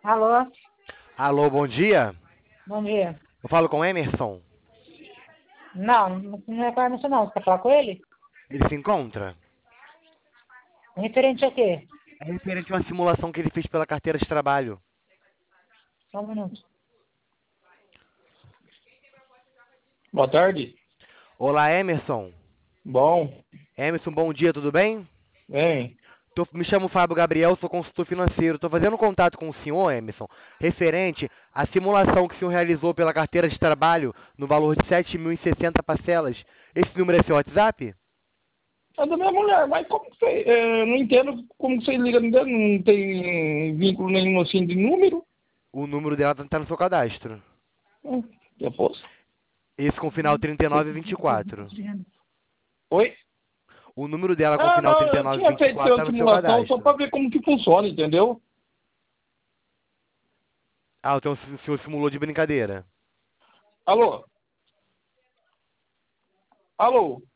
Alô, Alô, bom dia. bom dia. Eu falo com o Emerson. Não é com a Emerson, não. Você quer falar com ele? Ele se encontra? Referente a quê? É referente a uma simulação que ele fez pela carteira de trabalho. Só um minuto. Boa tarde. Olá, Emerson. Bom, Emerson, bom dia, tudo bem? bem. Me chamo Fábio Gabriel, sou consultor financeiro. Estou fazendo contato com o senhor, Emerson, referente à simulação que o senhor realizou pela carteira de trabalho no valor de 7.060 parcelas. Esse número é seu WhatsApp? É da minha mulher, mas como que você. Não entendo como que você liga, não tem vínculo nenhum assim de número. O número dela está no seu cadastro. Depois. Esse com final 3924. Oi? O número dela com Ah, final não, eu tinha feito 3924 uma está no seu simulação só cadastro. para ver como que funciona, entendeu? Ah, então o senhor simulou de brincadeira. Alô? Alô?